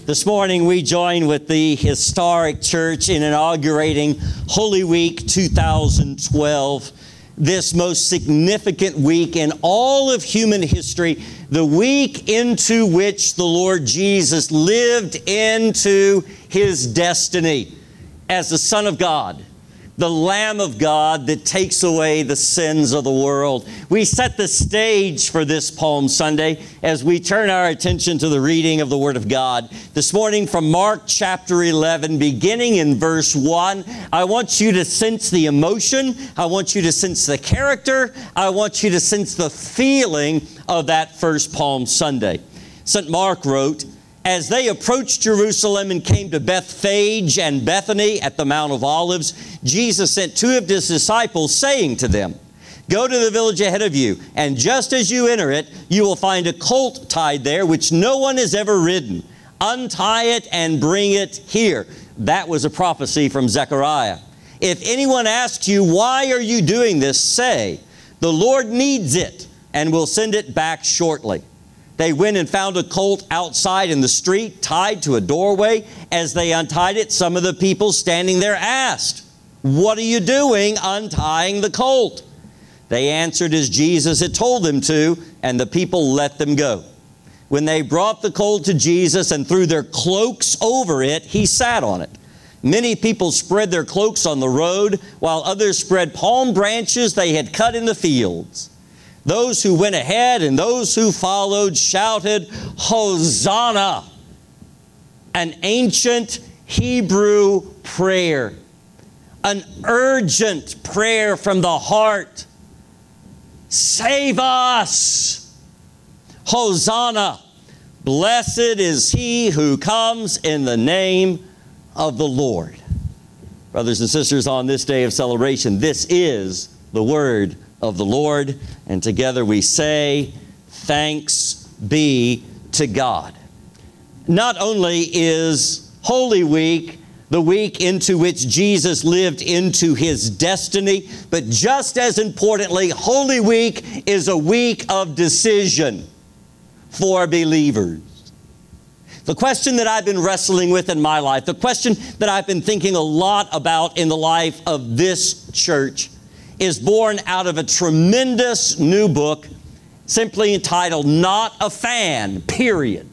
This morning we join with the historic church in inaugurating Holy Week 2012, this most significant week in all of human history, the week into which the Lord Jesus lived into His destiny as the Son of God, the Lamb of God that takes away the sins of the world. We set the stage for this Palm Sunday as we turn our attention to the reading of the Word of God. This morning from Mark chapter 11, beginning in verse 1, I want you to sense the emotion. I want you to sense the character. I want you to sense the feeling of that first Palm Sunday. St. Mark wrote, "As they approached Jerusalem and came to Bethphage and Bethany at the Mount of Olives, Jesus sent two of His disciples, saying to them, 'Go to the village ahead of you, and just as you enter it, you will find a colt tied there, which no one has ever ridden. Untie it and bring it here.'" That was a prophecy from Zechariah. "If anyone asks you, 'Why are you doing this?' say, 'The Lord needs it, and will send it back shortly.' They went and found a colt outside in the street, tied to a doorway. As they untied it, some of the people standing there asked, 'What are you doing untying the colt?' They answered as Jesus had told them to, and the people let them go. When they brought the colt to Jesus and threw their cloaks over it, He sat on it. Many people spread their cloaks on the road, while others spread palm branches they had cut in the fields. Those who went ahead and those who followed shouted, 'Hosanna!' An ancient Hebrew prayer, an urgent prayer from the heart. Save us! Hosanna! Blessed is He who comes in the name of the Lord." Brothers and sisters, on this day of celebration, this is the word of the Lord, and together we say, thanks be to God. Not only is Holy Week the week into which Jesus lived into His destiny, but just as importantly, Holy Week is a week of decision for believers. The question that I've been wrestling with in my life, the question that I've been thinking a lot about in the life of this church, is born out of a tremendous new book simply entitled Not a Fan, period.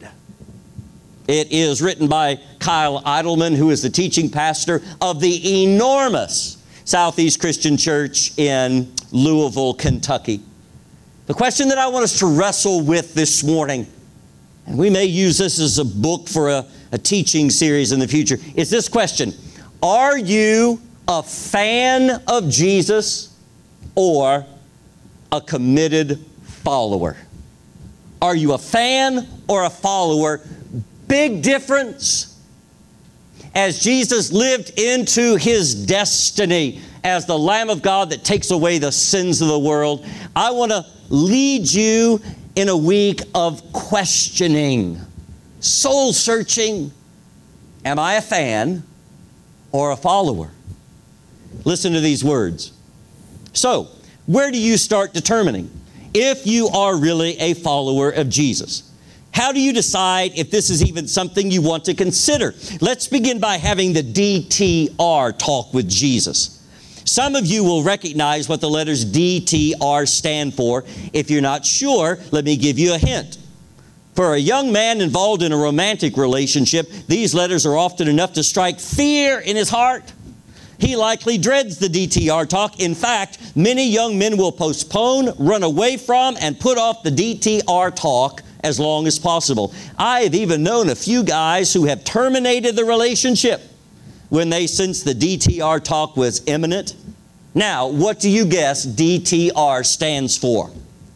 It is written by Kyle Idleman, who is the teaching pastor of the enormous Southeast Christian Church in Louisville, Kentucky. The question that I want us to wrestle with this morning, and we may use this as a book for a teaching series in the future, is this question: are you a fan of Jesus or a committed follower? Are you a fan or a follower? Big difference. As Jesus lived into His destiny as the Lamb of God that takes away the sins of the world, I want to lead you in a week of questioning, soul searching. Am I a fan or a follower? Listen to these words. So, where do you start determining if you are really a follower of Jesus? How do you decide if this is even something you want to consider? Let's begin by having the DTR talk with Jesus. Some of you will recognize what the letters DTR stand for. If you're not sure, let me give you a hint. For a young man involved in a romantic relationship, these letters are often enough to strike fear in his heart. He likely dreads the DTR talk. In fact, many young men will postpone, run away from, and put off the DTR talk as long as possible. I have even known a few guys who have terminated the relationship when they sensed the DTR talk was imminent. Now, what do you guess DTR stands for?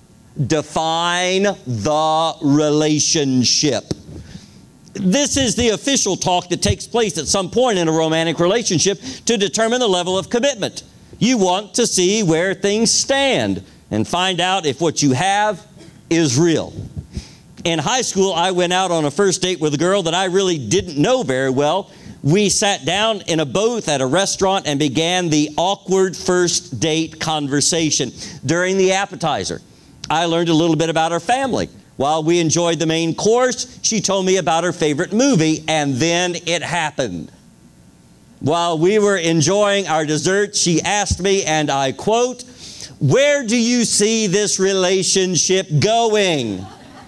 Define the relationship. This is the official talk that takes place at some point in a romantic relationship to determine the level of commitment. You want to see where things stand and find out if what you have is real. In high school, I went out on a first date with a girl that I really didn't know very well. We sat down in a booth at a restaurant and began the awkward first date conversation. During the appetizer, I learned a little bit about her family. While we enjoyed the main course, she told me about her favorite movie, and then it happened. While we were enjoying our dessert, she asked me, and I quote, "Where do you see this relationship going?"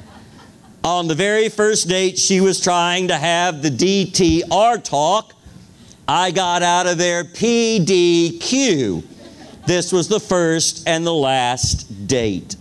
On the very first date, she was trying to have the DTR talk. I got out of there PDQ. This was the first and the last date.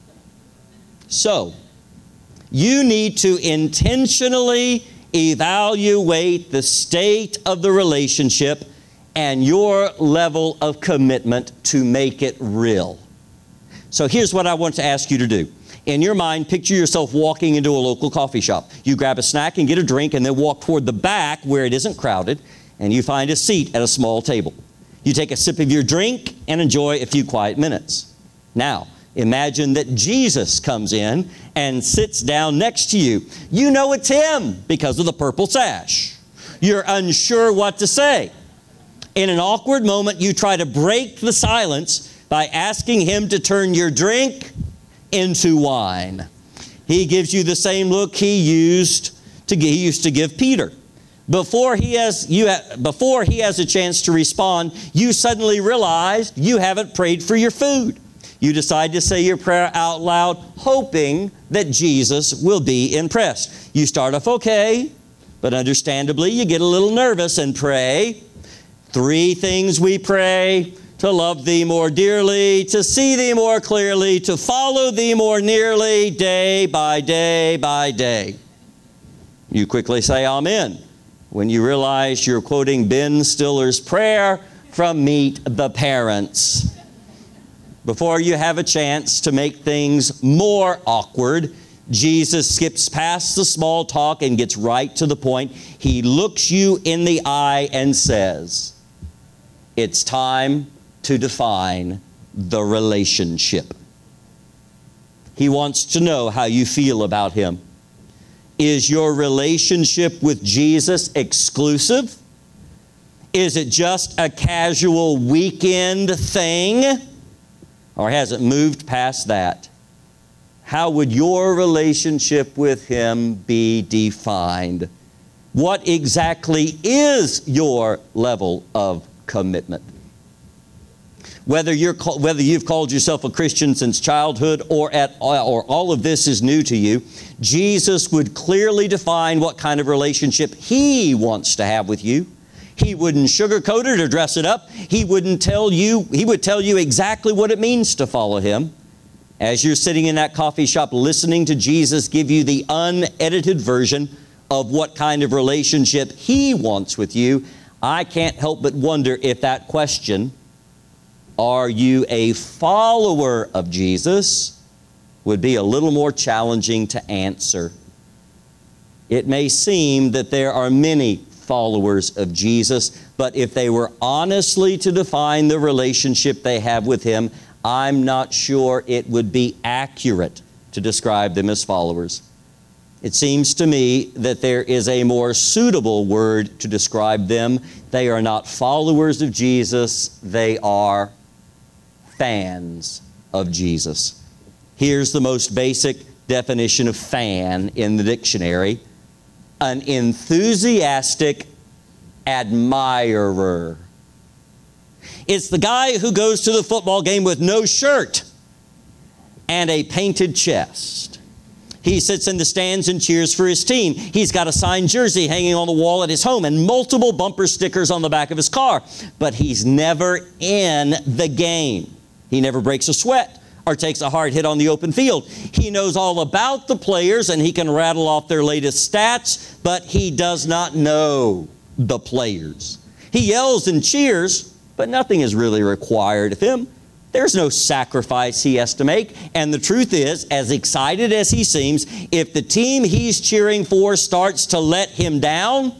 So, you need to intentionally evaluate the state of the relationship and your level of commitment to make it real. So here's what I want to ask you to do. In your mind, picture yourself walking into a local coffee shop. You grab a snack and get a drink and then walk toward the back where it isn't crowded, and you find a seat at a small table. You take a sip of your drink and enjoy a few quiet minutes. Now, imagine that Jesus comes in and sits down next to you. You know it's him because of the purple sash. You're unsure what to say. In an awkward moment, you try to break the silence by asking him to turn your drink into wine. He gives you the same look he used to give Peter. Before he has a chance to respond, you suddenly realize you haven't prayed for your food. You decide to say your prayer out loud, hoping that Jesus will be impressed. You start off okay, but understandably you get a little nervous and pray. 3 things we pray: to love thee more dearly, to see thee more clearly, to follow thee more nearly, day by day by day. You quickly say amen when you realize you're quoting Ben Stiller's prayer from Meet the Parents. Before you have a chance to make things more awkward, Jesus skips past the small talk and gets right to the point. He looks you in the eye and says, "It's time to define the relationship." He wants to know how you feel about him. Is your relationship with Jesus exclusive? Is it just a casual weekend thing? Or has it moved past that? How would your relationship with him be defined? What exactly is your level of commitment? Whether you've called yourself a Christian since childhood or all of this is new to you, Jesus would clearly define what kind of relationship he wants to have with you. He wouldn't sugarcoat it or dress it up. He would tell you exactly what it means to follow him. As you're sitting in that coffee shop listening to Jesus give you the unedited version of what kind of relationship he wants with you, I can't help but wonder if that question, "Are you a follower of Jesus?" would be a little more challenging to answer. It may seem that there are many followers of Jesus, but if they were honestly to define the relationship they have with him, I'm not sure it would be accurate to describe them as followers. It seems to me that there is a more suitable word to describe them. They are not followers of Jesus, they are fans of Jesus. Here's the most basic definition of fan in the dictionary: an enthusiastic admirer. It's the guy who goes to the football game with no shirt and a painted chest. He sits in the stands and cheers for his team. He's got a signed jersey hanging on the wall at his home and multiple bumper stickers on the back of his car. But he's never in the game. He never breaks a sweat or takes a hard hit on the open field. He knows all about the players and he can rattle off their latest stats, but he does not know the players. He yells and cheers, but nothing is really required of him. There's no sacrifice he has to make. And the truth is, as excited as he seems, if the team he's cheering for starts to let him down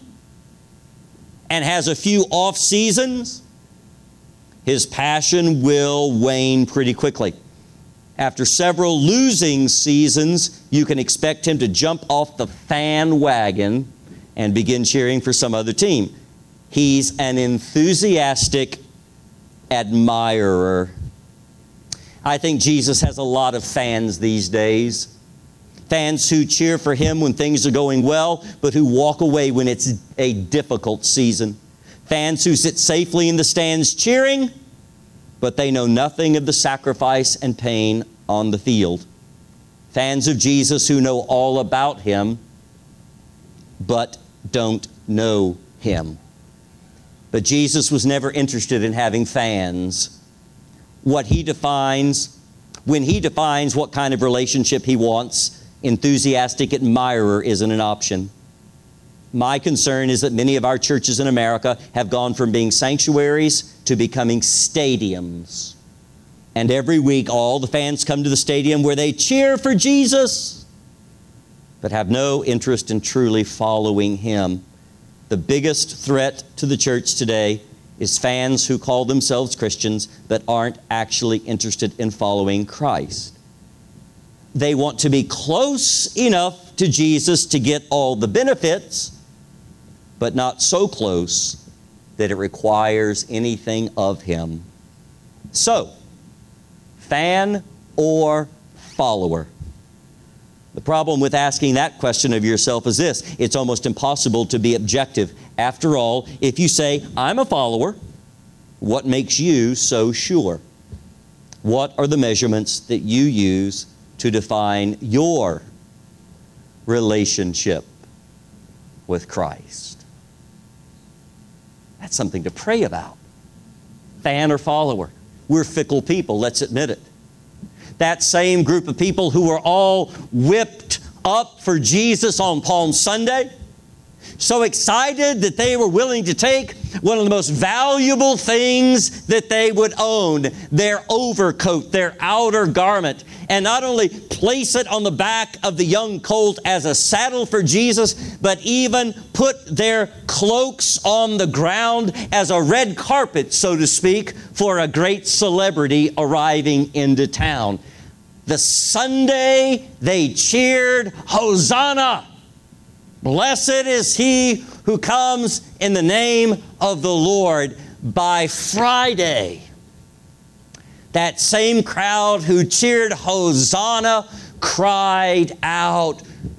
and has a few off seasons, his passion will wane pretty quickly. After several losing seasons, you can expect him to jump off the fan wagon and begin cheering for some other team. He's an enthusiastic admirer. I think Jesus has a lot of fans these days. Fans who cheer for him when things are going well, but who walk away when it's a difficult season. Fans who sit safely in the stands cheering, but they know nothing of the sacrifice and pain on the field. Fans of Jesus who know all about him, but don't know him. But Jesus was never interested in having fans. When he defines what kind of relationship he wants, enthusiastic admirer isn't an option. My concern is that many of our churches in America have gone from being sanctuaries to becoming stadiums. And every week all the fans come to the stadium where they cheer for Jesus, but have no interest in truly following him. The biggest threat to the church today is fans who call themselves Christians but aren't actually interested in following Christ. They want to be close enough to Jesus to get all the benefits, but not so close that it requires anything of him. So, fan or follower? The problem with asking that question of yourself is this: it's almost impossible to be objective. After all, if you say, I'm a follower, what makes you so sure? What are the measurements that you use to define your relationship with Christ? That's something to pray about. Fan or follower? We're fickle people, let's admit it. That same group of people who were all whipped up for Jesus on Palm Sunday, so excited that they were willing to take one of the most valuable things that they would own, their overcoat, their outer garment, and not only place it on the back of the young colt as a saddle for Jesus, but even put their cloaks on the ground as a red carpet, so to speak, for a great celebrity arriving into town. The Sunday they cheered, Hosanna! Blessed is he who comes in the name of the Lord. By Friday, that same crowd who cheered Hosanna cried out,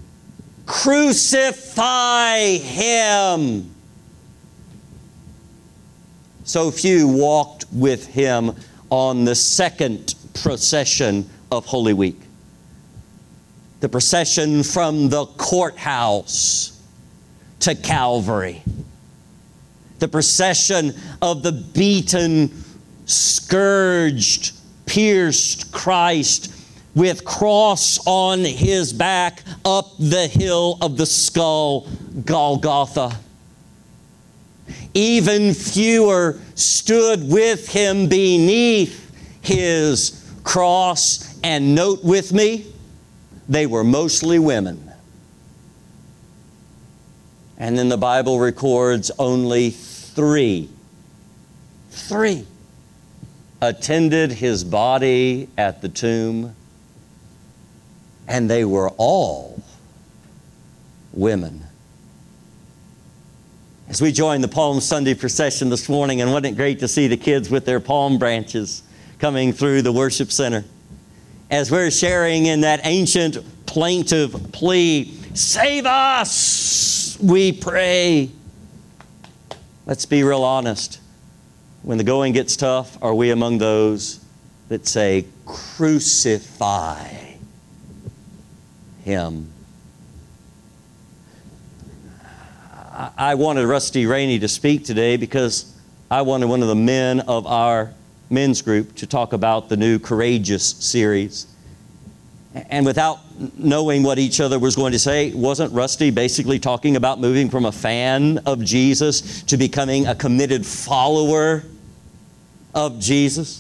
crucify him! So few walked with him on the second procession of Holy Week. The procession from the courthouse to Calvary. The procession of the beaten, scourged, pierced Christ with cross on his back up the hill of the skull, Golgotha. Even fewer stood with him beneath his cross, and note with me, they were mostly women. And then the Bible records only three attended his body at the tomb, and they were all women. As we join the Palm Sunday procession this morning, and wasn't it great to see the kids with their palm branches coming through the worship center? As we're sharing in that ancient plaintive plea, save us, we pray. Let's be real honest. When the going gets tough, are we among those that say, crucify him? I wanted Rusty Rainey to speak today because I wanted one of the men of our men's group to talk about the new Courageous series. And without knowing what each other was going to say, wasn't Rusty basically talking about moving from a fan of Jesus to becoming a committed follower of Jesus?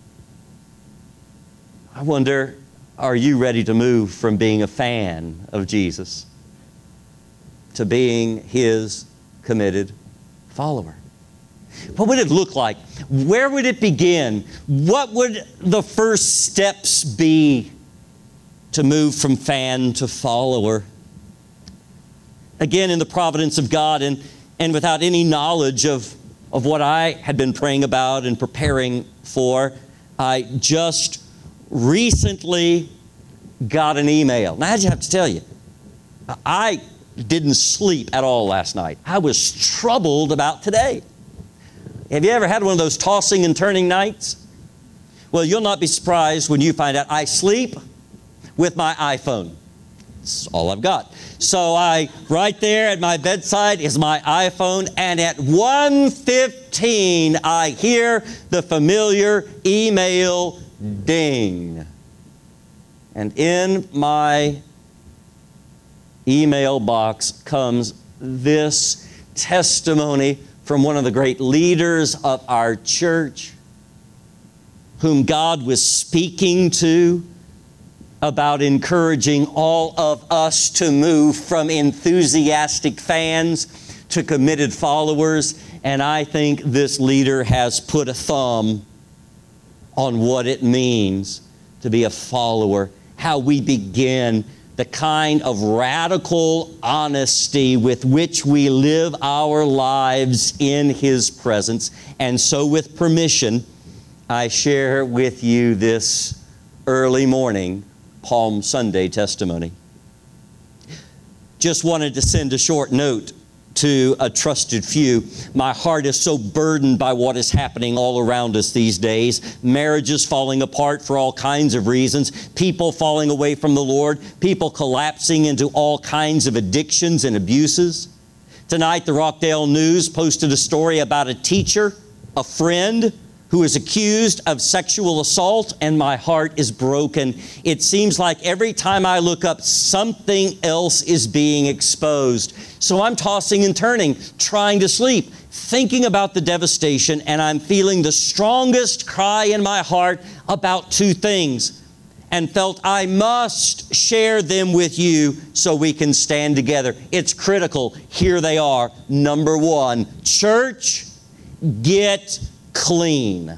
I wonder, are you ready to move from being a fan of Jesus to being his committed follower? What would it look like? Where would it begin? What would the first steps be to move from fan to follower? Again, in the providence of God and without any knowledge of what I had been praying about and preparing for, I just recently got an email. Now, I just have to tell you, I didn't sleep at all last night. I was troubled about today. Have you ever had one of those tossing and turning nights? Well, you'll not be surprised when you find out I sleep with my iPhone. That's all I've got. So right there at my bedside is my iPhone, and at 1:15 I hear the familiar email ding. And in my email box comes this testimony from one of the great leaders of our church, whom God was speaking to about encouraging all of us to move from enthusiastic fans to committed followers. And I think this leader has put a thumb on what it means to be a follower, how we begin the kind of radical honesty with which we live our lives in His presence. And so, with permission, I share with you this early morning Palm Sunday testimony. Just wanted to send a short note to a trusted few. My heart is so burdened by what is happening all around us these days. Marriages falling apart for all kinds of reasons. People falling away from the Lord. People collapsing into all kinds of addictions and abuses. Tonight, the Rockdale News posted a story about a teacher, a friend, who is accused of sexual assault, and my heart is broken. It seems like every time I look up, something else is being exposed. So I'm tossing and turning, trying to sleep, thinking about the devastation, and I'm feeling the strongest cry in my heart about two things, and felt I must share them with you so we can stand together. It's critical. Here they are. Number one, church, get clean.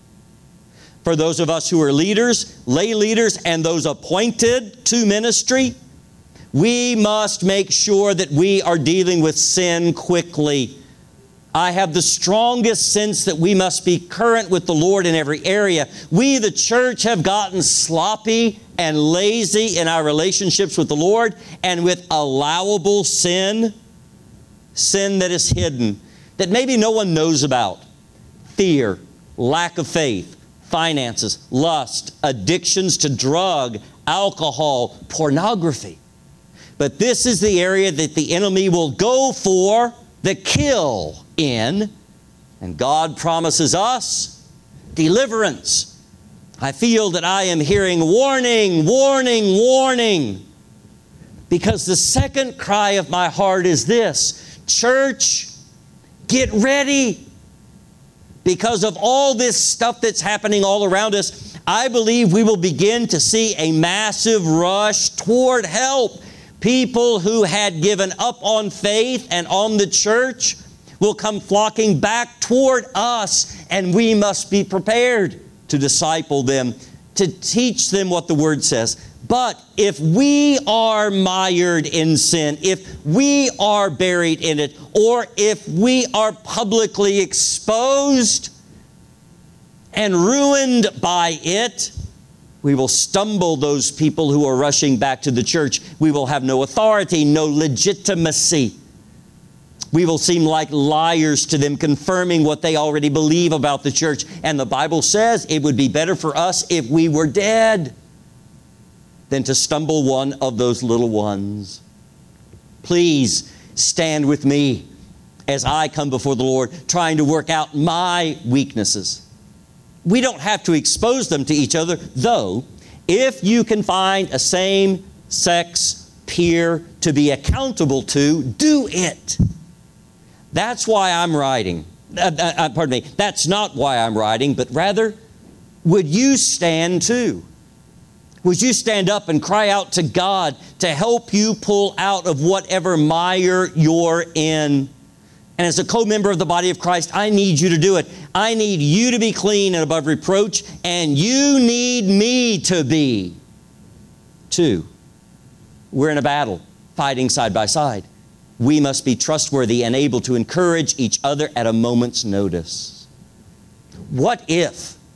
For those of us who are leaders, lay leaders, and those appointed to ministry, we must make sure that we are dealing with sin quickly. I have the strongest sense that we must be current with the Lord in every area. We, the church, have gotten sloppy and lazy in our relationships with the Lord and with allowable sin, sin that is hidden, that maybe no one knows about. Fear, lack of faith, finances, lust, addictions to drug, alcohol, pornography. But this is the area that the enemy will go for the kill in, and God promises us deliverance. I feel that I am hearing warning, warning, warning, because the second cry of my heart is this: church, get ready. Because of all this stuff that's happening all around us, I believe we will begin to see a massive rush toward help. People who had given up on faith and on the church will come flocking back toward us, and we must be prepared to disciple them, to teach them what the Word says. But if we are mired in sin, if we are buried in it, or if we are publicly exposed and ruined by it, we will stumble those people who are rushing back to the church. We will have no authority, no legitimacy. We will seem like liars to them, confirming what they already believe about the church. And the Bible says it would be better for us if we were dead than to stumble one of those little ones. Please stand with me as I come before the Lord, trying to work out my weaknesses. We don't have to expose them to each other, though. If you can find a same-sex peer to be accountable to, do it. That's why I'm writing. Pardon me. That's not why I'm writing, but rather, would you stand too? Would you stand up and cry out to God to help you pull out of whatever mire you're in? And as a co-member of the body of Christ, I need you to do it. I need you to be clean and above reproach, and you need me to be too. We're in a battle, fighting side by side. We must be trustworthy and able to encourage each other at a moment's notice. What if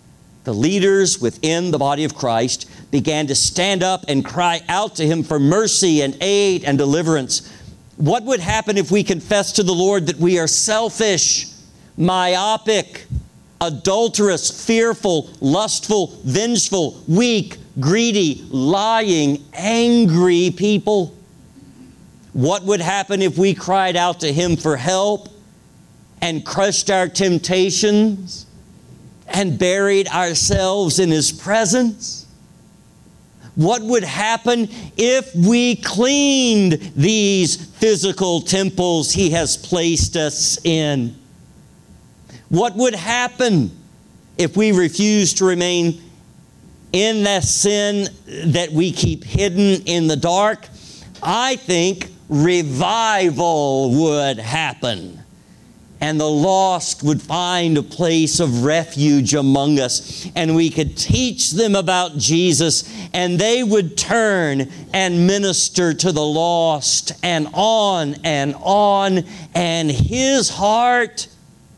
the leaders within the body of Christ began to stand up and cry out to Him for mercy and aid and deliverance. What would happen if we confessed to the Lord that we are selfish, myopic, adulterous, fearful, lustful, vengeful, weak, greedy, lying, angry people? What would happen if we cried out to Him for help and crushed our temptations and buried ourselves in His presence? What would happen if we cleaned these physical temples He has placed us in? What would happen if we refuse to remain in that sin that we keep hidden in the dark? I think revival would happen, and the lost would find a place of refuge among us, and we could teach them about Jesus, and they would turn and minister to the lost, and on, and His heart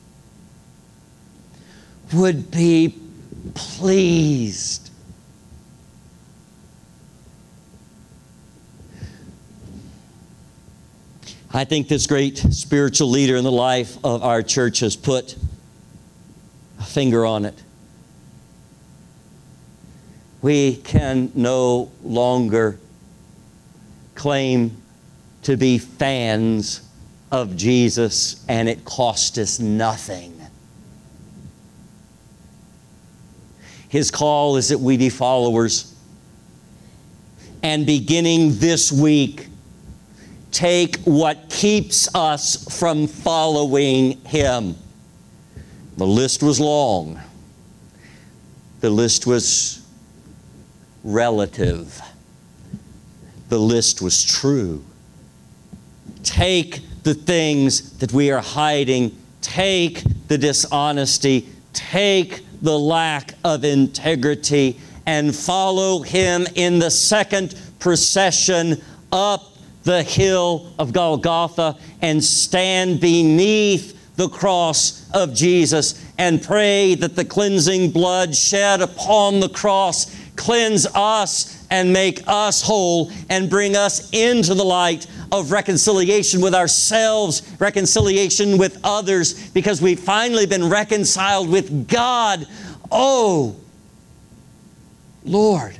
would be pleased. I think this great spiritual leader in the life of our church has put a finger on it. We can no longer claim to be fans of Jesus and it cost us nothing. His call is that we be followers. And beginning this week, take what keeps us from following Him. The list was long. The list was relative. The list was true. Take the things that we are hiding. Take the dishonesty. Take the lack of integrity and follow Him in the second procession up the hill of Golgotha and stand beneath the cross of Jesus and pray that the cleansing blood shed upon the cross cleanse us and make us whole and bring us into the light of reconciliation with ourselves, reconciliation with others, because we've finally been reconciled with God. Oh, Lord,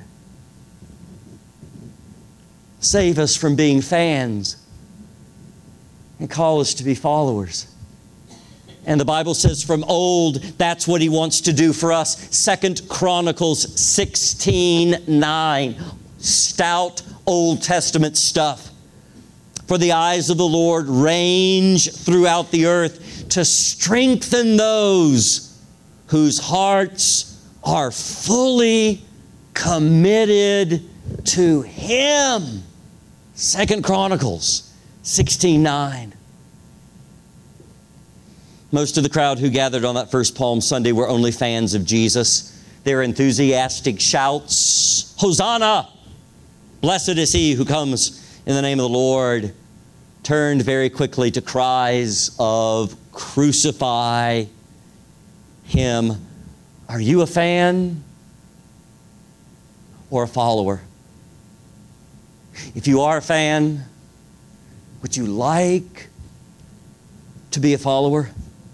save us from being fans and call us to be followers. And the Bible says from old, that's what He wants to do for us. 2 Chronicles 16:9. Stout Old Testament stuff. For the eyes of the Lord range throughout the earth to strengthen those whose hearts are fully committed to Him. 2 Chronicles 16:9. Most of the crowd who gathered on that first Palm Sunday were only fans of Jesus. Their enthusiastic shouts, Hosanna! Blessed is He who comes in the name of the Lord, turned very quickly to cries of crucify Him. Are you a fan or a follower? If you are a fan, would you like to be a follower?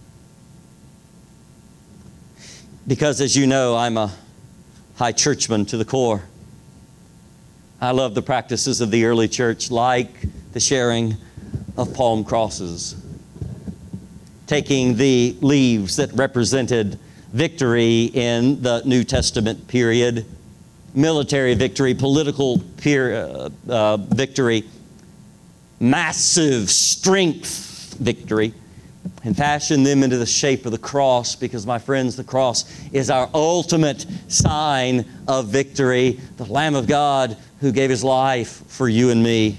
Because as you know, I'm a high churchman to the core. I love the practices of the early church, like the sharing of palm crosses, taking the leaves that represented victory in the New Testament period, military victory, political victory, massive strength victory, and fashion them into the shape of the cross, because, my friends, the cross is our ultimate sign of victory. The Lamb of God who gave His life for you and me.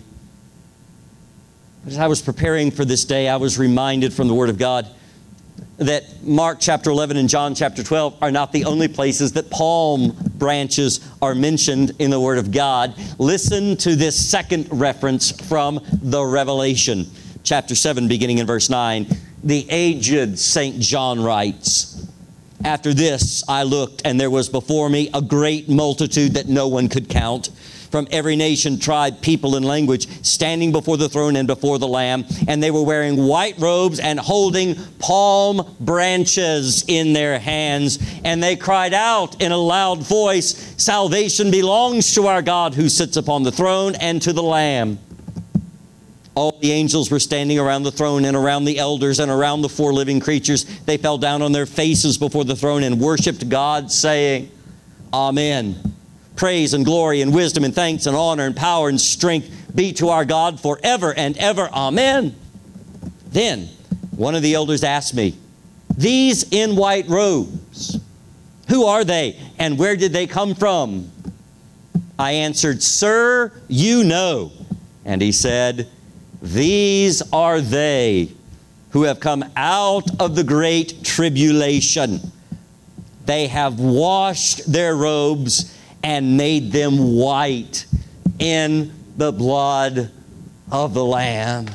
As I was preparing for this day, I was reminded from the Word of God that Mark chapter 11 and John chapter 12 are not the only places that palm branches are mentioned in the Word of God. Listen to this second reference from the Revelation. Chapter 7, beginning in verse 9. The aged St. John writes, After this I looked, and there was before me a great multitude that no one could count, from every nation, tribe, people, and language, standing before the throne and before the Lamb. And they were wearing white robes and holding palm branches in their hands. And they cried out in a loud voice, "Salvation belongs to our God who sits upon the throne and to the Lamb." All the angels were standing around the throne and around the elders and around the four living creatures. They fell down on their faces before the throne and worshiped God, saying, "Amen. Praise and glory and wisdom and thanks and honor and power and strength be to our God forever and ever. Amen." Then one of the elders asked me, "These in white robes, who are they and where did they come from?" I answered, "Sir, you know." And he said, "These are they who have come out of the great tribulation. They have washed their robes and made them white in the blood of the Lamb."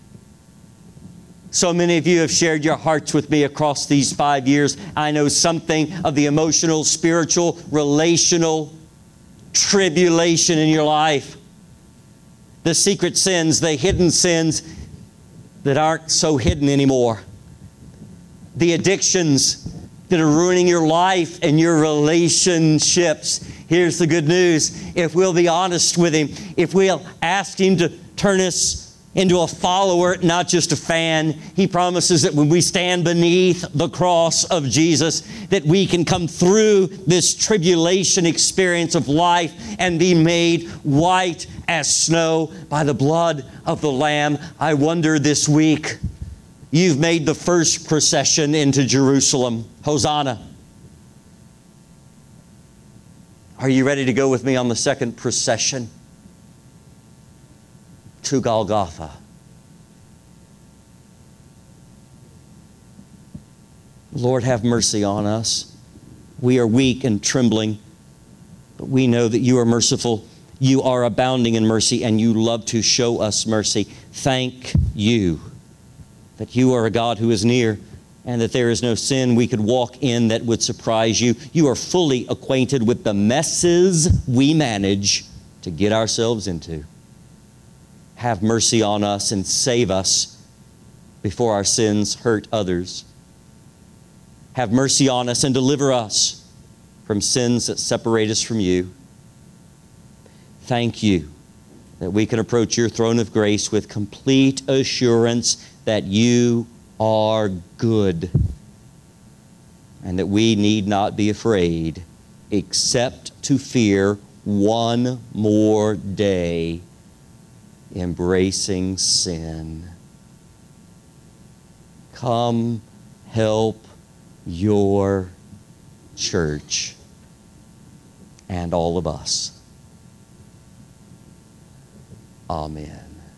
So many of you have shared your hearts with me across these 5 years. I know something of the emotional, spiritual, relational tribulation in your life. The secret sins, the hidden sins that aren't so hidden anymore. The addictions that are ruining your life and your relationships. Here's the good news. If we'll be honest with Him, if we'll ask Him to turn us into a follower, not just a fan, He promises that when we stand beneath the cross of Jesus, that we can come through this tribulation experience of life and be made white as snow by the blood of the Lamb. I wonder this week, you've made the first procession into Jerusalem. Hosanna. Are you ready to go with me on the second procession to Golgotha? Lord, have mercy on us. We are weak and trembling, but we know that You are merciful. You are abounding in mercy, and You love to show us mercy. Thank You that You are a God who is near, and that there is no sin we could walk in that would surprise You. You are fully acquainted with the messes we manage to get ourselves into. Have mercy on us and save us before our sins hurt others. Have mercy on us and deliver us from sins that separate us from You. Thank You that we can approach Your throne of grace with complete assurance that You are good, and that we need not be afraid except to fear one more day embracing sin. Come help Your church and all of us. Amen.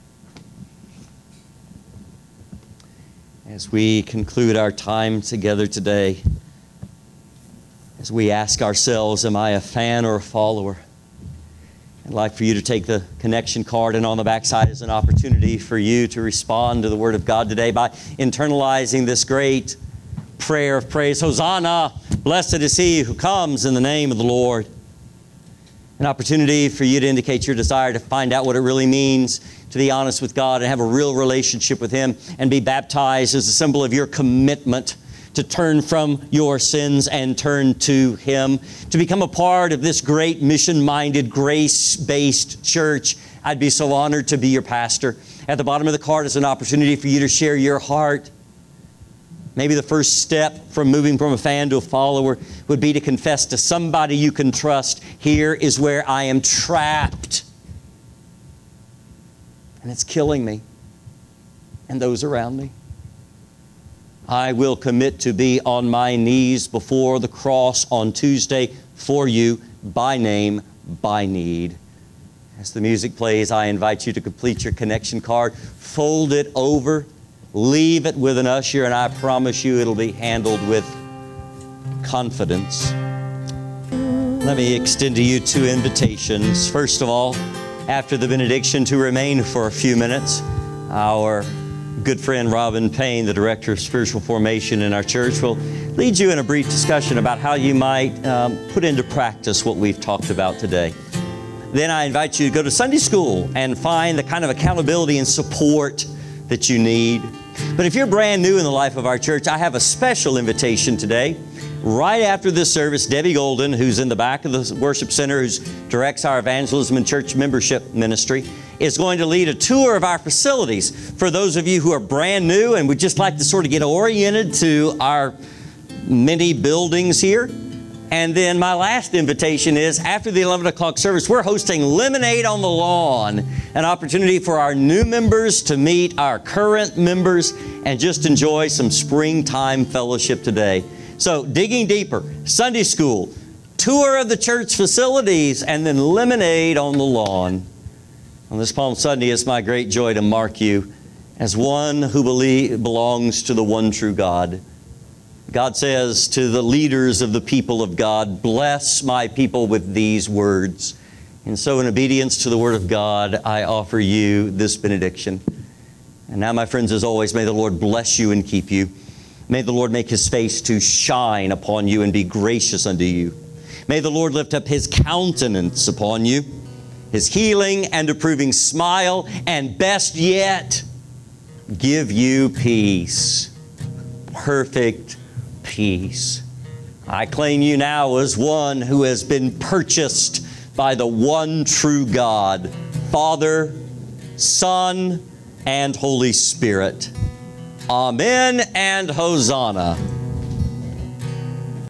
As we conclude our time together today, as we ask ourselves, am I a fan or a follower? I'd like for you to take the connection card, and on the backside is an opportunity for you to respond to the Word of God today by internalizing this great prayer of praise. Hosanna, blessed is He who comes in the name of the Lord. An opportunity for you to indicate your desire to find out what it really means to be honest with God and have a real relationship with Him and be baptized as a symbol of your commitment to turn from your sins and turn to Him, to become a part of this great mission-minded, grace-based church. I'd be so honored to be your pastor. At the bottom of the card is an opportunity for you to share your heart. Maybe the first step from moving from a fan to a follower would be to confess to somebody you can trust, here is where I am trapped, and it's killing me and those around me. I will commit to be on my knees before the cross on Tuesday for you, by name, by need. As the music plays, I invite you to complete your connection card, fold it over, leave it with an usher, and I promise you it'll be handled with confidence. Let me extend to you two invitations. First of all, after the benediction, to remain for a few minutes. Our good friend Robin Payne, the Director of Spiritual Formation in our church, will lead you in a brief discussion about how you might put into practice what we've talked about today. Then I invite you to go to Sunday school and find the kind of accountability and support that you need. But if you're brand new in the life of our church, I have a special invitation today. Right after this service, Debbie Golden, who's in the back of the worship center, who directs our evangelism and church membership ministry, is going to lead a tour of our facilities for those of you who are brand new and would just like to sort of get oriented to our many buildings here. And then my last invitation is, after the 11 o'clock service, we're hosting Lemonade on the Lawn, an opportunity for our new members to meet our current members and just enjoy some springtime fellowship today. So, digging deeper, Sunday school, tour of the church facilities, and then Lemonade on the Lawn. On this Palm Sunday, it's my great joy to mark you as one who belongs to the one true God. God says to the leaders of the people of God, "Bless my people with these words." And so in obedience to the Word of God, I offer you this benediction. And now, my friends, as always, may the Lord bless you and keep you. May the Lord make His face to shine upon you and be gracious unto you. May the Lord lift up His countenance upon you, His healing and approving smile, and best yet, give you peace. Perfect peace. I claim you now as one who has been purchased by the one true God, Father, Son, and Holy Spirit. Amen and Hosanna.